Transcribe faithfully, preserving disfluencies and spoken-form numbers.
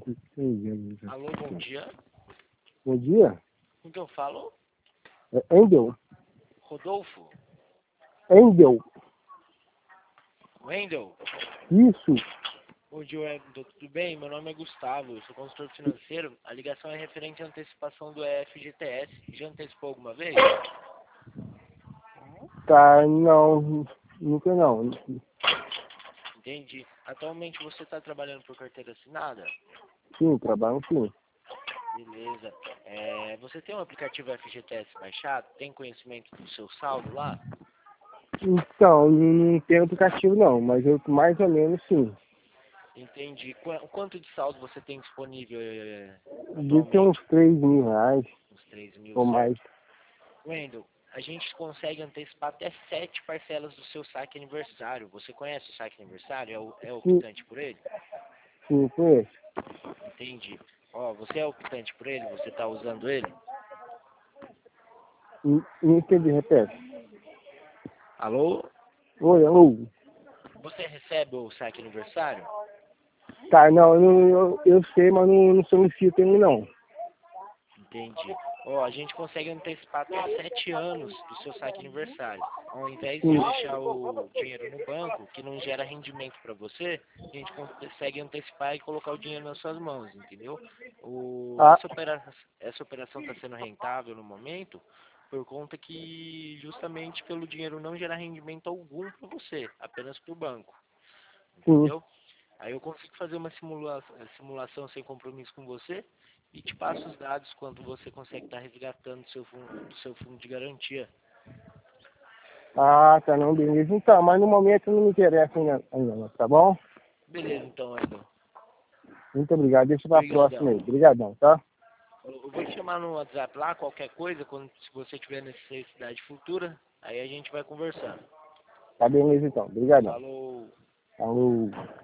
Alô, bom dia. Bom dia. Com quem eu falo? É Endel. Rodolfo? Endel. Wendel? Isso. Bom dia, Wendel. Tudo bem? Meu nome é Gustavo, eu sou consultor financeiro. A ligação é referente à antecipação do F G T S. Já antecipou alguma vez? Tá, não. Nunca não. Entendi. Atualmente você está trabalhando por carteira assinada? Sim, trabalho sim. Beleza. É, você tem um aplicativo F G T S baixado? Tem conhecimento do seu saldo lá? Então, não tem aplicativo não, mas eu mais ou menos sim. Entendi. Qu- Quanto de saldo você tem disponível é, Devia ter uns atualmente? três mil reais Uns três mil, ou mais. certo? Wendel, a gente consegue antecipar até sete parcelas do seu saque aniversário. Você conhece o saque aniversário? É, o, é Sim, optante por ele? sim, conheço. Entendi. Ó, você é optante por ele? Você está usando ele? Não não entendi, repete. Alô? Oi, alô. Você recebe o saque aniversário? Tá, não, eu, eu, eu sei, mas não, não solicito ainda não. Entendi. Ó, a gente consegue antecipar até sete anos do seu saque aniversário. Ao invés de Sim. deixar o dinheiro no banco, que não gera rendimento para você, a gente consegue antecipar e colocar o dinheiro nas suas mãos, entendeu? O, Ah, essa, opera, essa operação está sendo rentável no momento por conta que justamente pelo dinheiro não gerar rendimento algum para você, apenas para o banco, sim. entendeu? Aí eu consigo fazer uma simula simulação sem compromisso com você e te passo os dados quando você consegue estar resgatando do seu fundo, do seu fundo de garantia. Ah, tá, não, beleza. Então, mas no momento não me interessa ainda, ainda não, tá bom? Beleza, então, Edson. Muito obrigado. Deixa pra próxima aí. Obrigadão. Obrigadão, tá? Eu vou te chamar no WhatsApp lá, qualquer coisa, quando se você tiver necessidade futura, aí a gente vai conversando. Tá beleza então. Obrigadão. Falou! Falou.